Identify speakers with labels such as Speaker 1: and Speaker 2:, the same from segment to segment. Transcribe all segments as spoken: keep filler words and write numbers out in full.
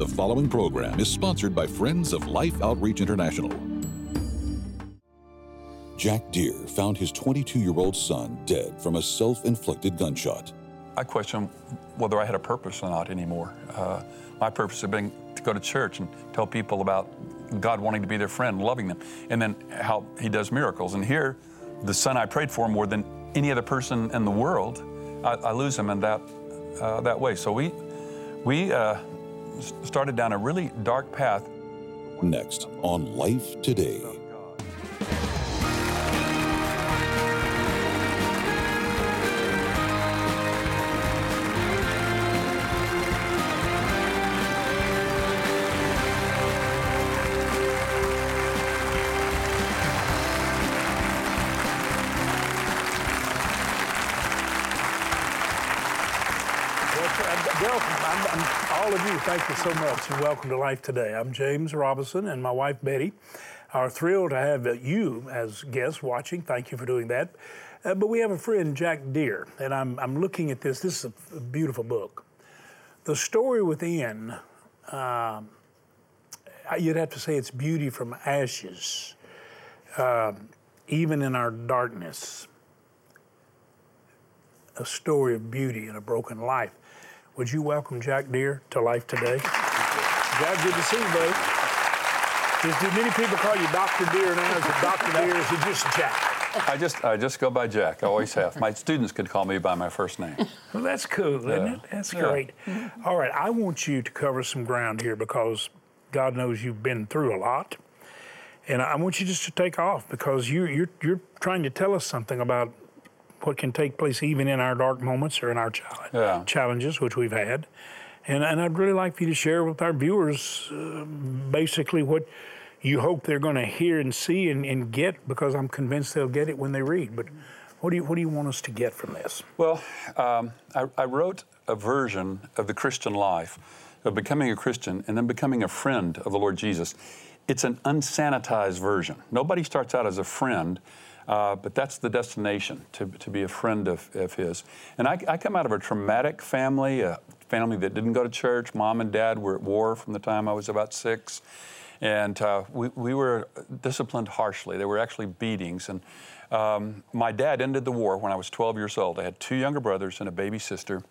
Speaker 1: The following program is sponsored by Friends of Life Outreach International. Jack Deere found his twenty-two-year-old son dead from a self-inflicted gunshot.
Speaker 2: I question whether I had a purpose or not anymore. Uh, my purpose had been to go to church and tell people about God wanting to be their friend, loving them, and then how He does miracles. And here, the son I prayed for more than any other person in the world, I, I lose him in that uh, that way. So we we uh, started down a really dark path.
Speaker 1: Next on Life Today.
Speaker 3: Welcome. I'm, I'm, all of you, thank you so much, and welcome to Life Today. I'm James Robinson, and my wife Betty are thrilled to have you as guests watching. Thank you for doing that. Uh, but we have a friend, Jack Deere, and I'm, I'm looking at this. This is a, a beautiful book. The story within, um, you'd have to say it's beauty from ashes, um, even in our darkness. A story of beauty in a broken life. Would you welcome Jack Deere to Life Today? Jack, good to see you, buddy. Does, do many people call you Doctor Deere now? Is it Doctor Deere? Is it just Jack?
Speaker 2: I just I just go by Jack. I always have. My students could call me by my first name.
Speaker 3: Well, that's cool, isn't
Speaker 2: Yeah.
Speaker 3: it? That's
Speaker 2: Yeah.
Speaker 3: great. All right, I want you to cover some ground here because God knows you've been through a lot. And I want you just to take off because you, you're, you're trying to tell us something about what can take place even in our dark moments or in our challenge,
Speaker 2: Yeah.
Speaker 3: challenges, which we've had. And, and I'd really like for you to share with our viewers uh, basically what you hope they're going to hear and see and, and get, because I'm convinced they'll get it when they read. But what do you, what do you want us to get from this?
Speaker 2: Well, um, I, I wrote a version of the Christian life, of becoming a Christian and then becoming a friend of the Lord Jesus. It's an unsanitized version. Nobody starts out as a friend. Uh, but that's the destination, to, to be a friend of, of his. And I, I come out of a traumatic family, a family that didn't go to church. Mom and Dad were at war from the time I was about six. And uh, we, we were disciplined harshly. There were actually beatings. And um, my dad ended the war when I was twelve years old. I had two younger brothers and a baby sister,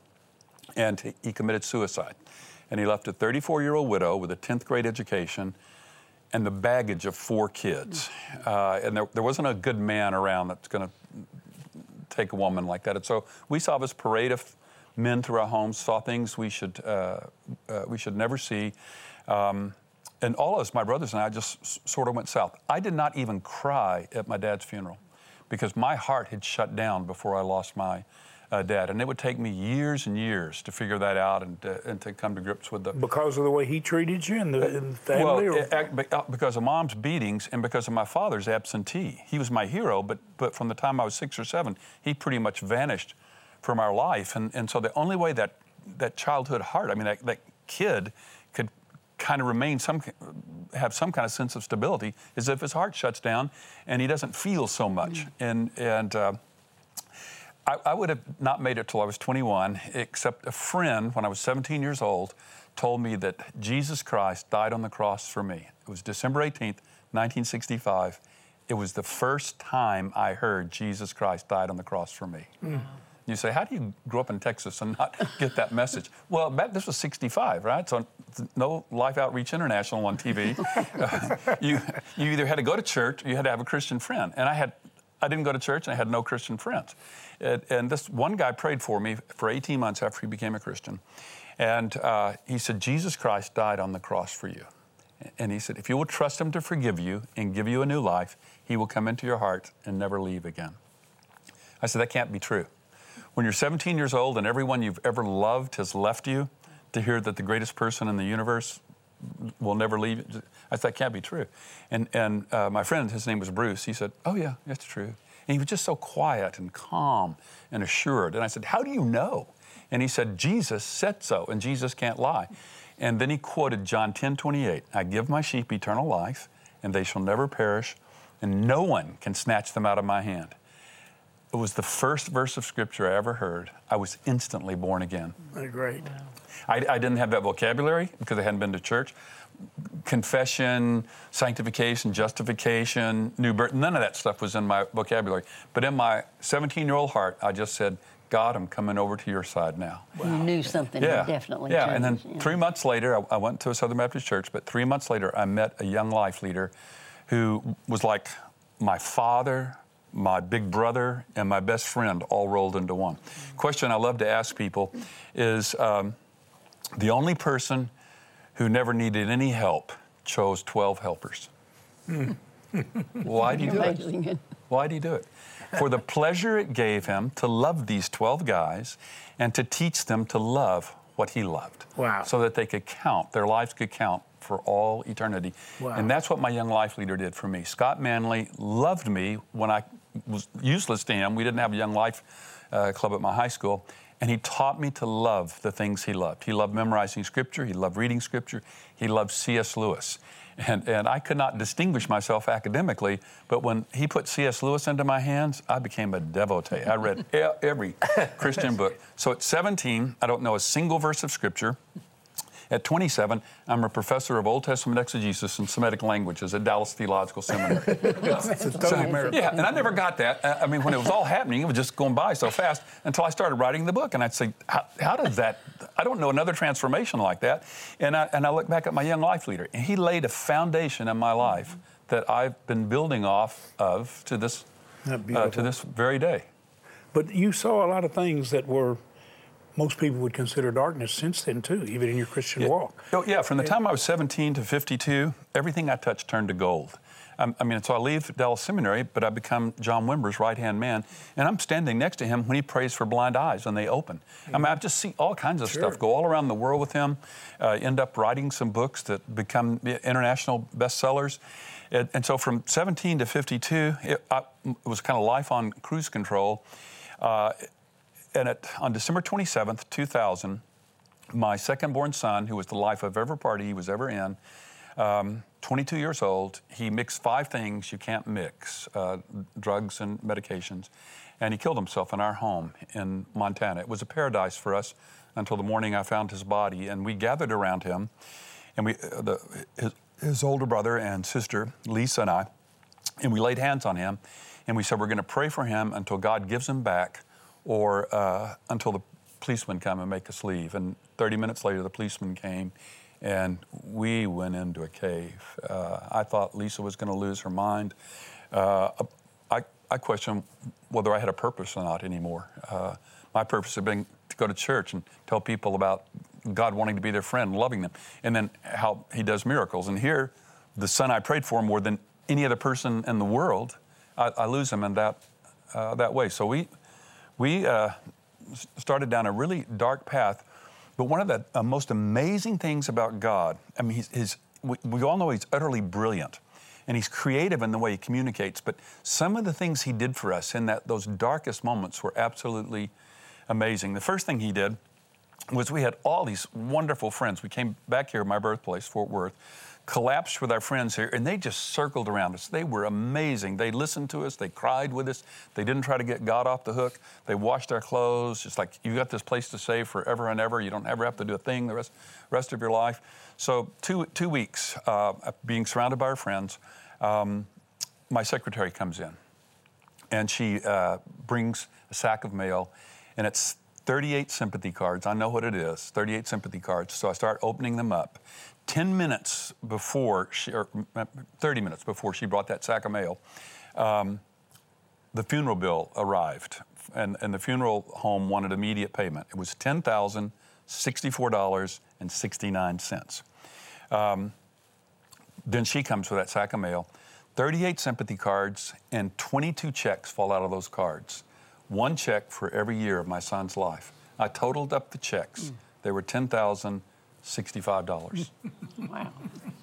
Speaker 2: and he, he committed suicide. And he left a thirty-four-year-old widow with a tenth grade education and the baggage of four kids. Uh, and there, there wasn't a good man around that's going to take a woman like that. And so we saw this parade of men through our homes, saw things we should uh, uh, we should never see. Um, and all of us, my brothers and I, just s- sort of went south. I did not even cry at my dad's funeral because my heart had shut down before I lost my Uh, dad, and it would take me years and years to figure that out and uh, and to come to grips with the
Speaker 3: Because of the way he treated you and the, and the family?
Speaker 2: well,
Speaker 3: or?
Speaker 2: it, it, be- uh, because of Mom's beatings and because of my father's absentee. He was my hero, but but from the time I was six or seven, he pretty much vanished from our life, and and so the only way that that childhood heart, I mean, that, that kid could kind of remain some have some kind of sense of stability is if his heart shuts down and he doesn't feel so much, mm. and and. Uh, I, I would have not made it till I was twenty-one, except a friend, when I was seventeen years old, told me that Jesus Christ died on the cross for me. It was December eighteenth, nineteen sixty-five. It was the first time I heard Jesus Christ died on the cross for me. Mm. You say, how do you grow up in Texas and not get that message? Well, back, this was sixty-five, right? So no Life Outreach International on T V. uh, you, you either had to go to church or you had to have a Christian friend. And I had, I didn't go to church and I had no Christian friends. And, and this one guy prayed for me for eighteen months after he became a Christian. And uh, he said, Jesus Christ died on the cross for you. And he said, if you will trust him to forgive you and give you a new life, he will come into your heart and never leave again. I said, that can't be true. When you're seventeen years old and everyone you've ever loved has left you, to hear that the greatest person in the universe will never leave you, I said, that can't be true. And, and uh, my friend, his name was Bruce, he said, oh yeah, that's true. And he was just so quiet and calm and assured. And I said, how do you know? And he said, Jesus said so, and Jesus can't lie. And then he quoted John ten twenty-eight, I give my sheep eternal life, and they shall never perish, and no one can snatch them out of my hand. it was the first verse of Scripture I ever heard. I was instantly born again.
Speaker 3: Great.
Speaker 2: I, I didn't have that vocabulary because I hadn't been to church. Confession, sanctification, justification, new birth, none of that stuff was in my vocabulary. But in my seventeen-year-old heart, I just said, God, I'm coming over to your side now.
Speaker 4: Wow. You knew something
Speaker 2: yeah.
Speaker 4: had definitely
Speaker 2: yeah.
Speaker 4: changed.
Speaker 2: And then
Speaker 4: yeah.
Speaker 2: three months later, I, I went to a Southern Baptist church, but three months later, I met a young life leader who was like my father, my big brother, and my best friend all rolled into one. Mm-hmm. Question I love to ask people is, um, the only person who never needed any help chose twelve helpers. Mm. Why do you do it? Why do you do it? For the pleasure it gave him to love these twelve guys and to teach them to love what he loved.
Speaker 3: Wow.
Speaker 2: So that they could count, their lives could count for all eternity.
Speaker 3: Wow.
Speaker 2: And that's what my young life leader did for me. Scott Manley loved me when I was useless to him. We didn't have a young life uh, club at my high school. And he taught me to love the things he loved. He loved memorizing Scripture. He loved reading Scripture. He loved C S Lewis. And, and I could not distinguish myself academically, but when he put C S Lewis into my hands, I became a devotee. I read e- every Christian book. So at seventeen, I don't know a single verse of Scripture. At twenty-seven, I'm a professor of Old Testament exegesis and Semitic languages at Dallas Theological Seminary.
Speaker 3: That's a total miracle.
Speaker 2: Yeah, and I never got that. I mean, when it was all happening, it was just going by so fast until I started writing the book. And I'd say, how, how does that, I don't know another transformation like that. And I, and I look back at my young life leader, and he laid a foundation in my life that I've been building off of to this, uh, to this very day.
Speaker 3: But you saw a lot of things that were most people would consider darkness since then, too, even in your Christian
Speaker 2: yeah.
Speaker 3: walk.
Speaker 2: Oh, yeah, from the time I was seventeen to fifty-two, everything I touched turned to gold. Um, I mean, so I leave Dallas Seminary, but I become John Wimber's right-hand man, and I'm standing next to him when he prays for blind eyes and they open. Mm-hmm. I mean, I just see all kinds of
Speaker 3: sure.
Speaker 2: stuff go all around the world with him, uh, end up writing some books that become international bestsellers. And, and so from seventeen to fifty-two, it, I, it was kind of life on cruise control. Uh, And at, on December twenty-seventh, two thousand, my second-born son, who was the life of every party he was ever in, um, twenty-two years old, he mixed five things you can't mix, uh, drugs and medications, and he killed himself in our home in Montana. It was a paradise for us until the morning I found his body, and we gathered around him, and we, uh, the, his, his older brother and sister, Lisa and I, and we laid hands on him, and we said, we're going to pray for him until God gives him back, or uh, until the policemen come and make us leave. And thirty minutes later, the policeman came, and we went into a cave. Uh, I thought Lisa was going to lose her mind. Uh, I, I questioned whether I had a purpose or not anymore. Uh, my purpose had been to go to church and tell people about God wanting to be their friend, loving them, and then how he does miracles. And here, the son I prayed for more than any other person in the world, I, I lose him in that, uh, that way. So we... We uh, started down a really dark path, but one of the uh, most amazing things about God, I mean, he's, he's, we, we all know he's utterly brilliant, and he's creative in the way he communicates, but some of the things he did for us in that those darkest moments were absolutely amazing. The first thing he did was we had all these wonderful friends. We came back here, my birthplace, Fort Worth, collapsed with our friends here, and they just circled around us. They were amazing. They listened to us. They cried with us. They didn't try to get God off the hook. They washed our clothes. Just like, you got this place to stay forever and ever. You don't ever have to do a thing the rest, rest of your life. So two, two weeks uh, being surrounded by our friends, um, my secretary comes in, and she uh, brings a sack of mail, and it's thirty-eight sympathy cards. I know what it is, thirty-eight sympathy cards. So I start opening them up. Ten minutes before, she, or thirty minutes before she brought that sack of mail, um, the funeral bill arrived, and, and the funeral home wanted immediate payment. It was ten thousand sixty-four dollars and sixty-nine cents. Um, then she comes with that sack of mail, thirty-eight sympathy cards, and twenty-two checks fall out of those cards. One check for every year of my son's life. I totaled up the checks. Mm. They were ten thousand sixty-five dollars.
Speaker 4: Wow.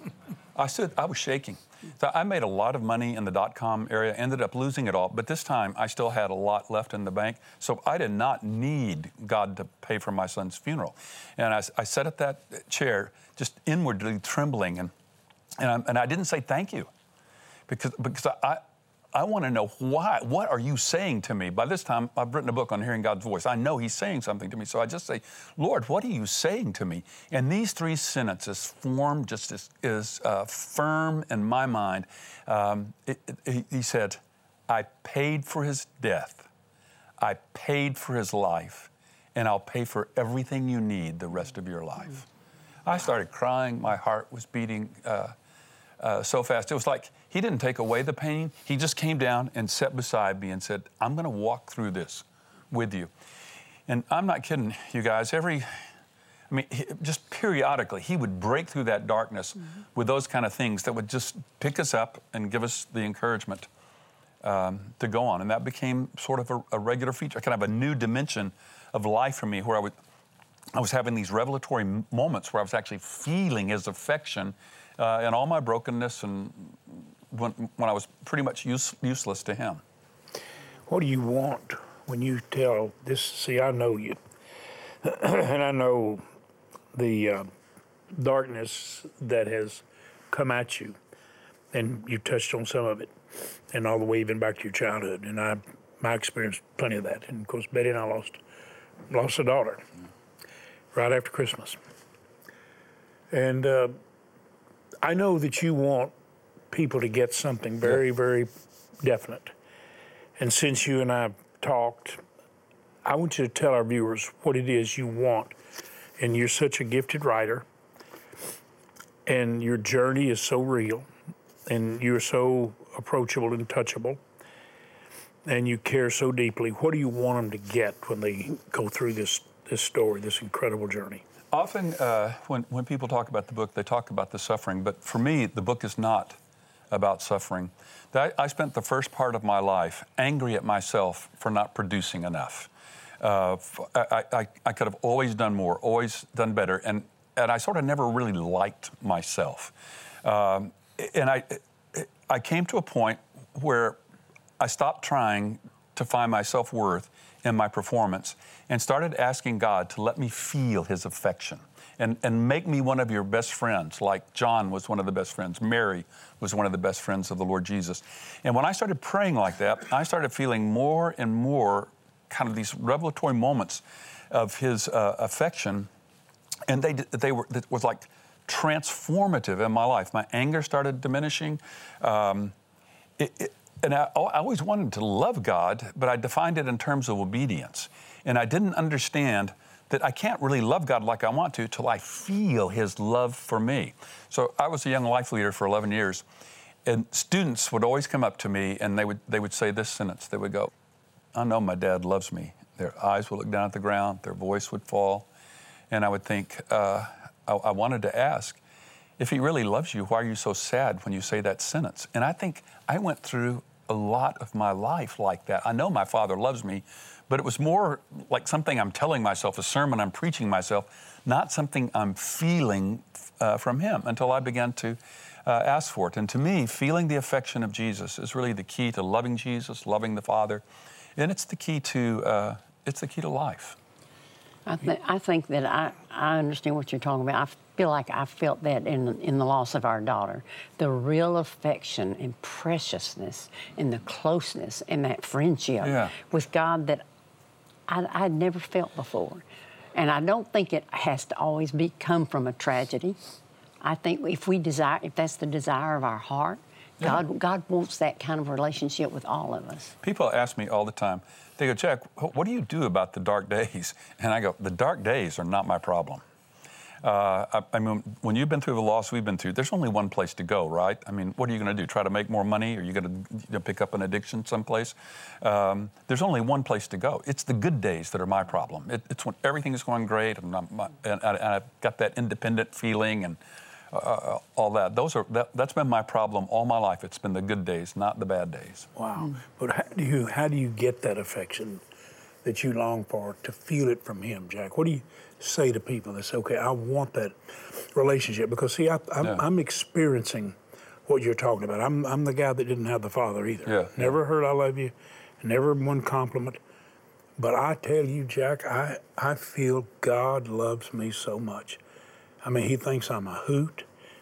Speaker 2: I stood, I was shaking. So I made a lot of money in the dot-com area, ended up losing it all, but this time I still had a lot left in the bank, so I did not need God to pay for my son's funeral. And I, I sat at that chair, just inwardly trembling, and and I, and I didn't say thank you, because because I I want to know why. What are you saying to me? By this time, I've written a book on hearing God's voice. I know He's saying something to me. So I just say, Lord, what are you saying to me? And these three sentences form just as, as uh, firm in my mind. Um, it, it, he said, I paid for His death. I paid for His life. And I'll pay for everything you need the rest of your life. I started crying. My heart was beating uh, uh, so fast. It was like He didn't take away the pain. He just came down and sat beside me and said, I'm going to walk through this with you. And I'm not kidding, you guys. Every, I mean, he, just periodically, He would break through that darkness mm-hmm. with those kind of things that would just pick us up and give us the encouragement um, to go on. And that became sort of a, a regular feature, kind of a new dimension of life for me, where I would, I was having these revelatory m- moments where I was actually feeling His affection uh, in all my brokenness, and when, when I was pretty much use, useless to Him.
Speaker 3: What do you want when you tell this? See, I know you, and I know the uh, darkness that has come at you, and you touched on some of it, and all the way even back to your childhood. And I, I experienced plenty of that. And of course, Betty and I lost lost a daughter right after Christmas. And uh, I know that you want people to get something very, very definite. And since you and I talked, I want you to tell our viewers what it is you want. And you're such a gifted writer, and your journey is so real, and you're so approachable and touchable, and you care so deeply. What do you want them to get when they go through this this story, this incredible journey?
Speaker 2: Often uh, when, when people talk about the book, they talk about the suffering. But for me, the book is not about suffering. I, I spent the first part of my life angry at myself for not producing enough. Uh, I, I, I could have always done more, always done better. And, and I sort of never really liked myself. Um, and I, I came to a point where I stopped trying to find my self-worth in my performance and started asking God to let me feel His affection and, and make me one of your best friends, like John was one of the best friends. Mary was one of the best friends of the Lord Jesus. And when I started praying like that, I started feeling more and more kind of these revelatory moments of His uh, affection. And they, they were, it was like transformative in my life. My anger started diminishing. Um, it, it, And I, I always wanted to love God, but I defined it in terms of obedience. And I didn't understand that I can't really love God like I want to till I feel His love for me. So I was a young life leader for eleven years, and students would always come up to me and they would they would say this sentence. They would go, I know my dad loves me. Their eyes would look down at the ground, their voice would fall. And I would think, uh, I, I wanted to ask, if He really loves you, why are you so sad when you say that sentence? And I think I went through a lot of my life like that. I know my Father loves me, but it was more like something I'm telling myself, a sermon I'm preaching myself, not something I'm feeling uh, from Him until I began to uh, ask for it. And to me, feeling the affection of Jesus is really the key to loving Jesus, loving the Father, and it's the key to uh, it's the key to life.
Speaker 4: I, th- I think that I, I understand what you're talking about. I feel like I felt that in, in the loss of our daughter. The real affection and preciousness and the closeness and that friendship
Speaker 2: yeah.
Speaker 4: with God that I, I'd never felt before. And I don't think it has to always be come from a tragedy. I think if we desire, if that's the desire of our heart, yeah. God, God wants that kind of relationship with all of us.
Speaker 2: People ask me all the time, they go, Jack, what do you do about the dark days? And I go, the dark days are not my problem. Uh, I, I mean, when you've been through the loss we've been through, there's only one place to go, right? I mean, what are you going to do? Try to make more money? Are you going to you know, pick up an addiction someplace? Um, there's only one place to go. It's the good days that are my problem. It, it's when everything is going great and, I'm, and, and I've got that independent feeling and uh, all that. Those are that, that's been my problem all my life. It's been the good days, not the bad days.
Speaker 3: Wow. Mm. But how do you how do you get that affection that you long for, to feel it from Him, Jack? What do you say to people that say, okay, I want that relationship? Because, see, I, I'm, yeah. I'm experiencing what you're talking about. I'm I'm the guy that didn't have the Father either.
Speaker 2: Yeah.
Speaker 3: Never heard I love you, never one compliment. But I tell you, Jack, I, I feel God loves me so much. I mean, He thinks I'm a hoot.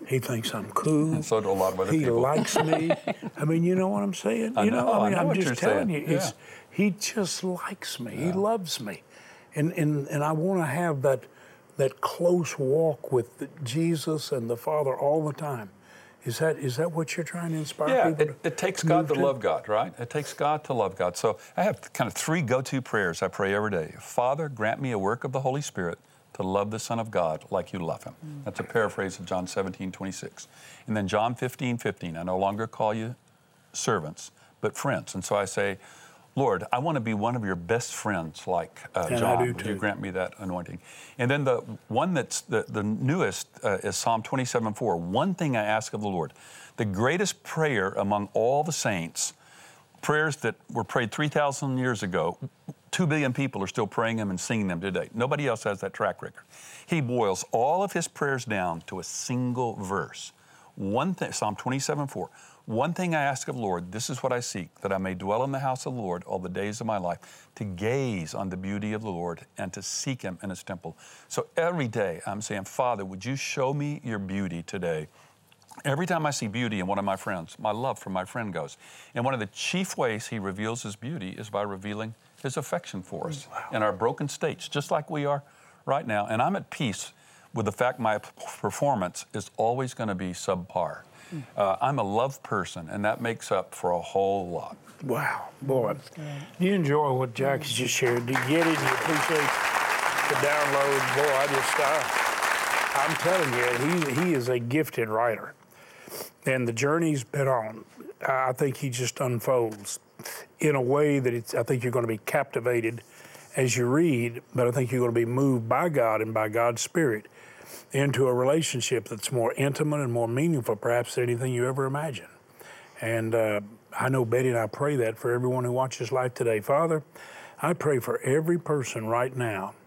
Speaker 3: He thinks I'm cool.
Speaker 2: And so do a lot of other
Speaker 3: he
Speaker 2: people.
Speaker 3: He likes me. I mean, you know what I'm saying?
Speaker 2: I
Speaker 3: you
Speaker 2: know,
Speaker 3: know, I mean,
Speaker 2: I know
Speaker 3: I'm
Speaker 2: what
Speaker 3: just
Speaker 2: you're
Speaker 3: telling
Speaker 2: saying.
Speaker 3: you, it's,
Speaker 2: Yeah.
Speaker 3: he just likes me.
Speaker 2: Yeah.
Speaker 3: He loves me. And, and, and I want to have that, that close walk with the, Jesus and the Father all the time. Is that is that what you're trying to inspire
Speaker 2: Yeah,
Speaker 3: people
Speaker 2: it,
Speaker 3: to
Speaker 2: it takes
Speaker 3: to
Speaker 2: God
Speaker 3: move
Speaker 2: to
Speaker 3: to?
Speaker 2: love God, right? It takes God to love God. So I have kind of three go-to prayers I pray every day. Father, grant me a work of the Holy Spirit to love the Son of God like you love him. Mm. That's a paraphrase of John seventeen twenty-six. And then John fifteen fifteen, I no longer call you servants, but friends. And so I say, Lord, I want to be one of your best friends like uh,
Speaker 3: and
Speaker 2: John.
Speaker 3: I do
Speaker 2: Would
Speaker 3: too.
Speaker 2: you grant me that anointing? And then the one that's the, the newest uh, is Psalm twenty-seven four. One thing I ask of the Lord, the greatest prayer among all the saints, prayers that were prayed three thousand years ago, two billion people are still praying them and singing them today. Nobody else has that track record. He boils all of his prayers down to a single verse. One thing, Psalm twenty-seven four. One thing I ask of the Lord, this is what I seek, that I may dwell in the house of the Lord all the days of my life, to gaze on the beauty of the Lord and to seek him in his temple. So every day I'm saying, Father, would you show me your beauty today? Every time I see beauty in one of my friends, my love for my friend goes. And one of the chief ways he reveals his beauty is by revealing his affection for us wow. in our broken states, just like we are right now. And I'm at peace with the fact my performance is always going to be subpar. Uh, I'm a love person, and that makes up for a whole lot.
Speaker 3: Wow, boy. Do you enjoy what Jack has just shared? Do you get it? Do you appreciate the download? Boy, I just, uh, I'm telling you, he, he is a gifted writer. And the journey's been on. I think he just unfolds in a way that it's, I think you're going to be captivated as you read, but I think you're going to be moved by God and by God's Spirit into a relationship that's more intimate and more meaningful, perhaps, than anything you ever imagined. And uh, I know Betty and I pray that for everyone who watches Life Today. Father, I pray for every person right now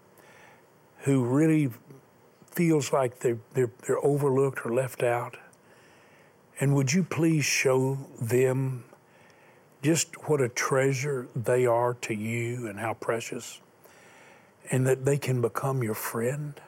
Speaker 3: who really feels like they're, they're, they're overlooked or left out. And would you please show them just what a treasure they are to you and how precious, and that they can become your friend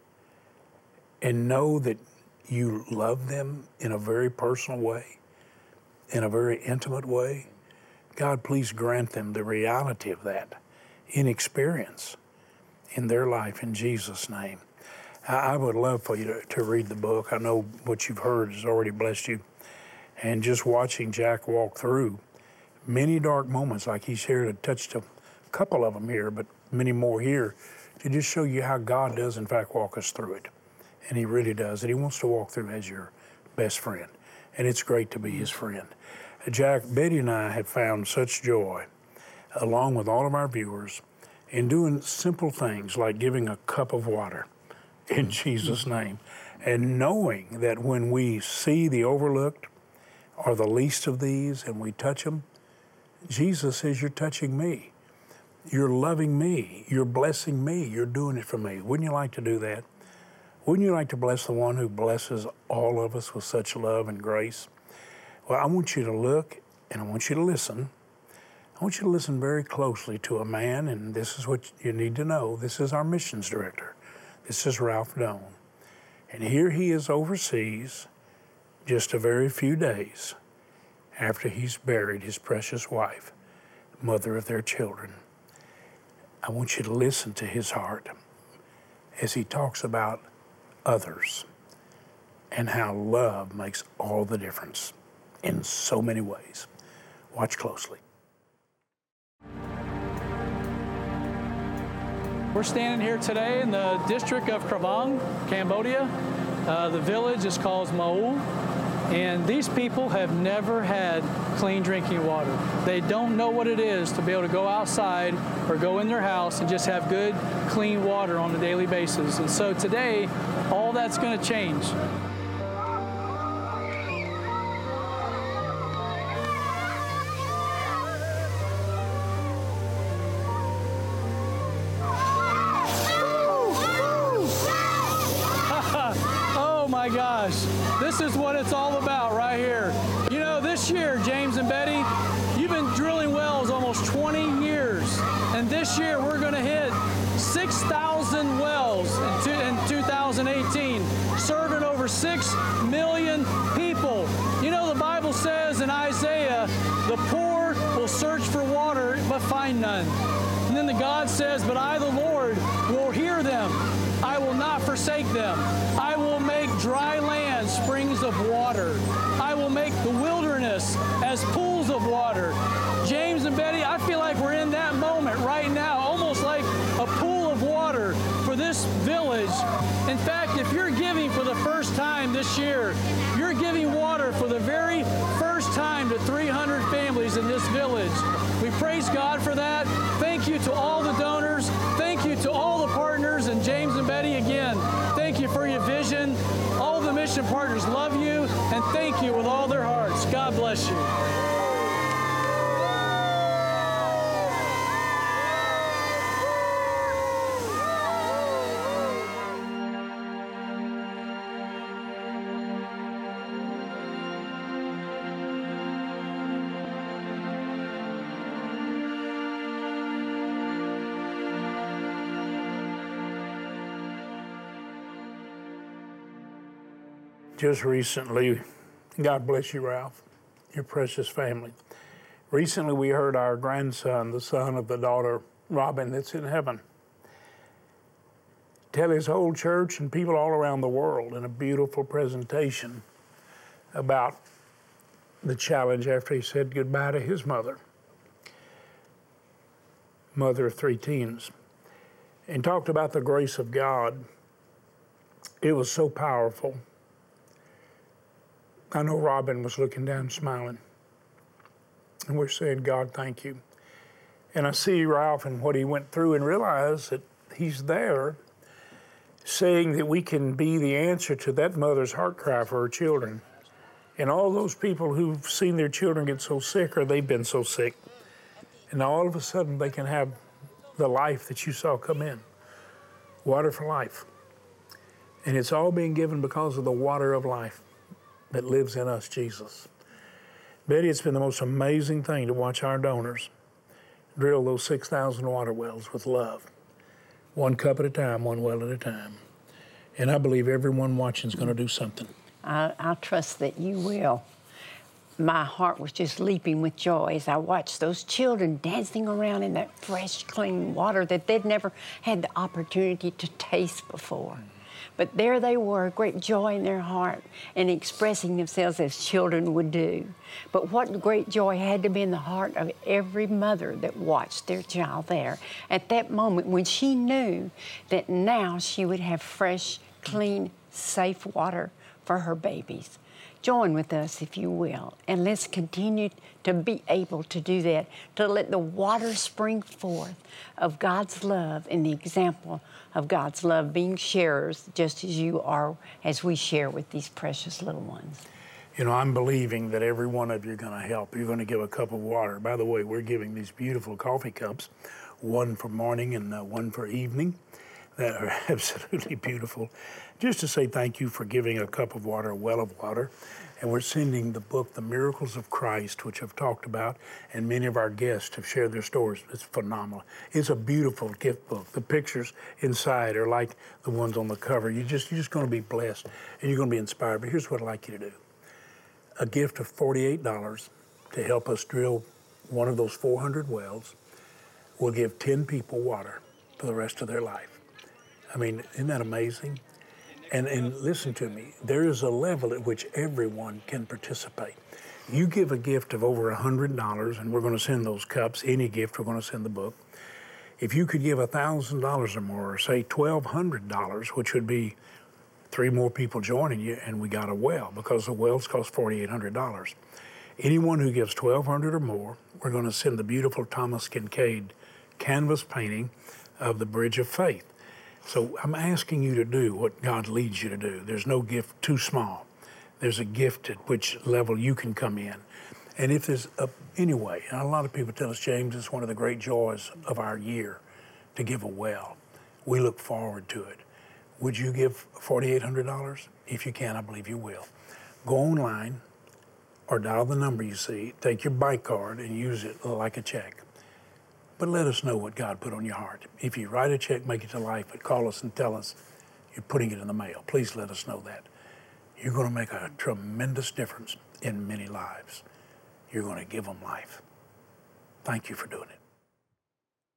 Speaker 3: and know that you love them in a very personal way, in a very intimate way. God, please grant them the reality of that in experience in their life in Jesus' name. I would love for you to, to read the book. I know what you've heard has already blessed you. And just watching Jack walk through many dark moments, like he's here to touch a couple of them here, but many more here, to just show you how God does, in fact, walk us through it. And he really does. And he wants to walk through as your best friend. And it's great to be his friend. Jack, Betty and I have found such joy, along with all of our viewers, in doing simple things like giving a cup of water in Jesus' name, and knowing that when we see the overlooked or the least of these and we touch them, Jesus says, you're touching me. You're loving me. You're blessing me. You're doing it for me. Wouldn't you like to do that? Wouldn't you like to bless the one who blesses all of us with such love and grace? Well, I want you to look and I want you to listen. I want you to listen very closely to a man, and this is what you need to know. This is our missions director. This is Ralph Doan. And here he is overseas just a very few days after he's buried his precious wife, mother of their children. I want you to listen to his heart as he talks about others and how love makes all the difference in so many ways. Watch closely.
Speaker 5: We're standing here today in the district of Kravang, Cambodia. Uh, the village is called Maul, and these people have never had clean drinking water. They don't know what it is to be able to go outside or go in their house and just have good, clean water on a daily basis. And so today, all that's going to change. Oh my gosh, this is what it's all about right here. You know, this year, James and Betty, you've been drilling wells almost twenty years. And this year, we're going to hit six thousand wells in two thousand eighteen, serving over six million but find none. And then the God says, but I, the Lord, will hear them. I will not forsake them. I will make dry land springs of water. I will make the wilderness as pools of water. James and Betty, I feel like we're in that moment right now, almost like a pool of water for this village. In fact, if you're giving for the first time this year, you're giving water for the very first time to three hundred families in this village. We praise God for that. Thank you to all the donors. Thank you to all the partners. And James and Betty, again, thank you for your vision. All the mission partners love you and thank you with all their hearts. God bless you.
Speaker 3: Just recently, God bless you, Ralph, your precious family. Recently, we heard our grandson, the son of the daughter, Robin, that's in heaven, tell his whole church and people all around the world in a beautiful presentation about the challenge after he said goodbye to his mother, mother of three teens, and talked about the grace of God. It was so powerful. I know Robin was looking down smiling. And we're saying, God, thank you. And I see Ralph and what he went through and realize that he's there saying that we can be the answer to that mother's heart cry for her children. And all those people who've seen their children get so sick or they've been so sick. And all of a sudden they can have the life that you saw come in. Water for life. And it's all being given because of the water of life that lives in us, Jesus. Betty, it's been the most amazing thing to watch our donors drill those six thousand water wells with love. One cup at a time, one well at a time. And I believe everyone watching is going to do something.
Speaker 4: I, I trust that you will. My heart was just leaping with joy as I watched those children dancing around in that fresh, clean water that they'd never had the opportunity to taste before. But there they were, great joy in their heart and expressing themselves as children would do. But what great joy had to be in the heart of every mother that watched their child there at that moment when she knew that now she would have fresh, clean, safe water for her babies. Join with us, if you will, and let's continue to be able to do that, to let the water spring forth of God's love and the example of God's love being sharers just as you are, as we share with these precious little ones.
Speaker 3: You know, I'm believing that every one of you are going to help. You're going to give a cup of water. By the way, we're giving these beautiful coffee cups, one for morning and uh, one for evening, that are absolutely beautiful. Just to say thank you for giving a cup of water, a well of water. And we're sending the book, The Miracles of Christ, which I've talked about, and many of our guests have shared their stories. It's phenomenal. It's a beautiful gift book. The pictures inside are like the ones on the cover. You just, you're just going to be blessed, and you're going to be inspired. But here's what I'd like you to do. A gift of forty-eight dollars to help us drill one of those four hundred wells will give ten people water for the rest of their life. I mean, isn't that amazing? And, and listen to me, there is a level at which everyone can participate. You give a gift of over one hundred dollars, and we're going to send those cups. Any gift, we're going to send the book. If you could give one thousand dollars or more, or say twelve hundred dollars, which would be three more people joining you, and we got a well, because the wells cost four thousand eight hundred dollars. Anyone who gives twelve hundred dollars or more, we're going to send the beautiful Thomas Kincaid canvas painting of the Bridge of Faith. So I'm asking you to do what God leads you to do. There's no gift too small. There's a gift at which level you can come in. And if there's a, anyway, and a lot of people tell us, James, it's one of the great joys of our year to give a well. We look forward to it. Would you give four thousand eight hundred dollars? If you can, I believe you will. Go online or dial the number you see, take your bank card and use it like a check. But let us know what God put on your heart. If you write a check, make it to Life, but call us and tell us you're putting it in the mail. Please let us know that. You're going to make a tremendous difference in many lives. You're going to give them life. Thank you for doing it.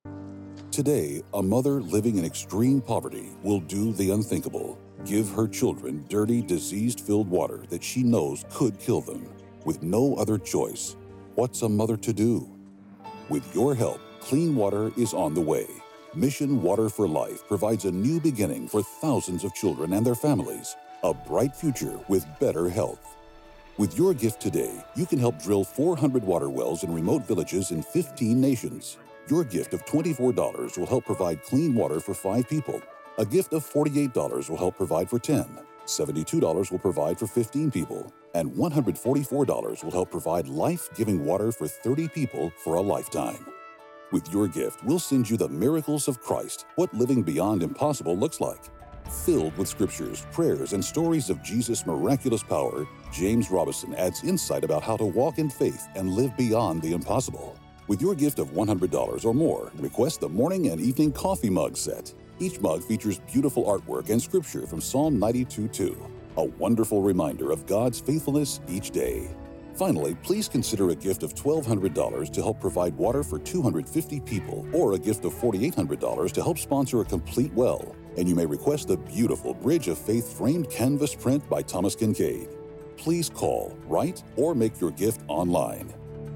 Speaker 1: Today, a mother living in extreme poverty will do the unthinkable. Give her children dirty, disease-filled water that she knows could kill them. With no other choice, what's a mother to do? With your help, clean water is on the way. Mission Water for Life provides a new beginning for thousands of children and their families. A bright future with better health. With your gift today, you can help drill four hundred water wells in remote villages in fifteen nations. Your gift of twenty-four dollars will help provide clean water for five people. A gift of forty-eight dollars will help provide for ten. seventy-two dollars will provide for fifteen people. And one hundred forty-four dollars will help provide life-giving water for thirty people for a lifetime. With your gift, we'll send you the miracles of Christ, what living beyond impossible looks like. Filled with scriptures, prayers, and stories of Jesus' miraculous power, James Robison adds insight about how to walk in faith and live beyond the impossible. With your gift of one hundred dollars or more, request the morning and evening coffee mug set. Each mug features beautiful artwork and scripture from Psalm ninety-two two, a wonderful reminder of God's faithfulness each day. Finally, please consider a gift of twelve hundred dollars to help provide water for two hundred fifty people, or a gift of forty-eight hundred dollars to help sponsor a complete well. And you may request the beautiful Bridge of Faith framed canvas print by Thomas Kincaid. Please call, write, or make your gift online.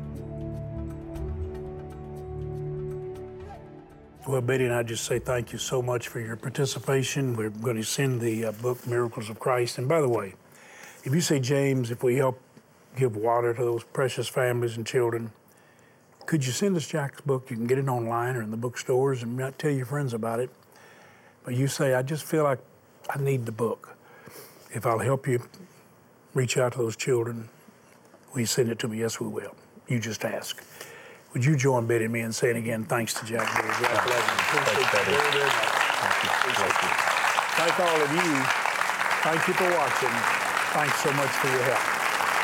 Speaker 3: Well, Betty and I just say thank you so much for your participation. We're going to send the uh, book, Miracles of Christ. And by the way, if you say, James, if we help give water to those precious families and children, could you send us Jack's book? You can get it online or in the bookstores, and not tell your friends about it. But you say, I just feel like I need the book. If I'll help you reach out to those children, will you send it to me? Yes, we will. You just ask. Would you join Betty and me in saying again, thanks to Jack? Jack
Speaker 2: Thanks, Betty.
Speaker 3: Very, very much. Thank you. Thank all of you. Thank you for watching. Thanks so much for your help.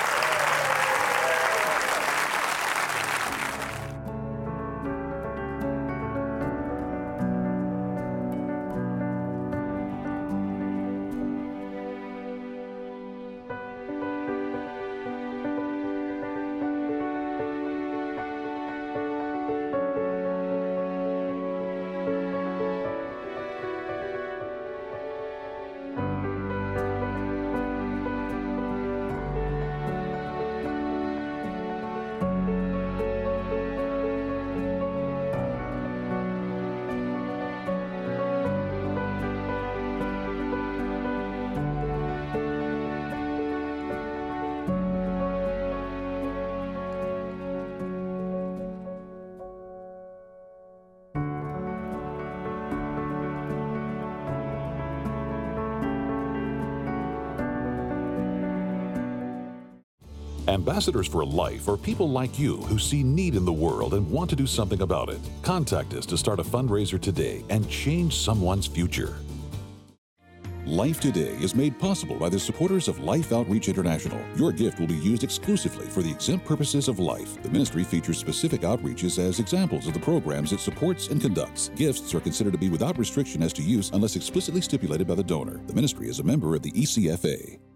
Speaker 1: Ambassadors for Life are people like you who see need in the world and want to do something about it. Contact us to start a fundraiser today and change someone's future. Life Today is made possible by the supporters of Life Outreach International. Your gift will be used exclusively for the exempt purposes of life. The ministry features specific outreaches as examples of the programs it supports and conducts. Gifts are considered to be without restriction as to use unless explicitly stipulated by the donor. The ministry is a member of the E C F A.